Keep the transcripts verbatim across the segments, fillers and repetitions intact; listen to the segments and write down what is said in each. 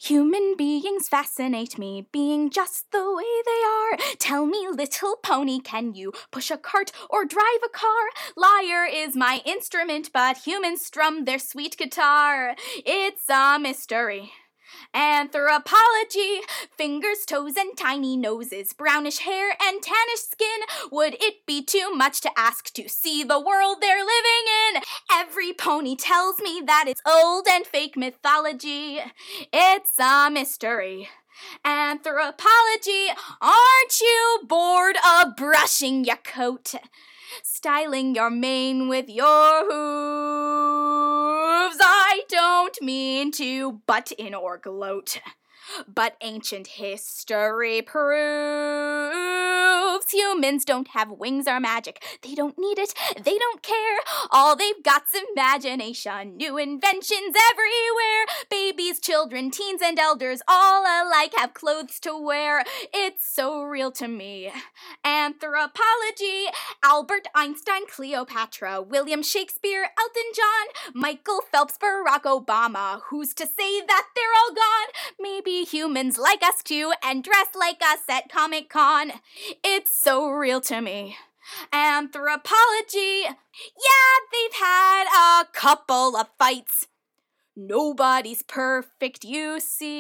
Human beings fascinate me, being just the way they are. Tell me, little pony, can you push a cart or drive a car? Lyre is my instrument, but humans strum their sweet guitar. It's a mystery. Anthropology, fingers, toes, and tiny noses, brownish hair and tannish skin. Would it be too much to ask to see the world they're living in? Every pony tells me that it's old and fake mythology. It's a mystery. Anthropology, aren't you bored of brushing your coat? Styling your mane with your hooves. I don't mean to butt in or gloat, but ancient history proves humans don't have wings or magic. They don't need it, they don't care. All they've got's imagination, new inventions everywhere. Babies, children, teens, and elders all alike have clothes to wear. It's so real to me. Anthropology, Albert Einstein, Cleopatra, William Shakespeare, Elton John, Michael Phelps, Barack Obama. Who's to say that they're all gone? Maybe humans like us too and dress like us at Comic-Con. It's so real to me. Anthropology, yeah, they've had a couple of fights. Nobody's perfect, you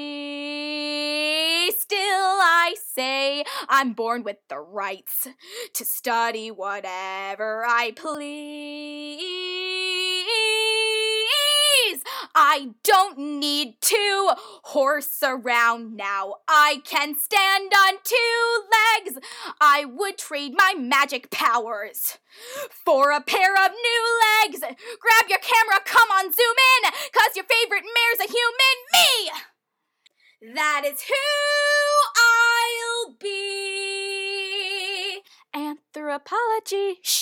see. Still, I say I'm born with the rights to study whatever I please. I don't need to horse around now. I can stand on two legs. I would trade my magic powers for a pair of new legs. Grab your camera, come on, zoom in, cause your favorite mare's a human, me! That is who I'll be. Anthropology, shh.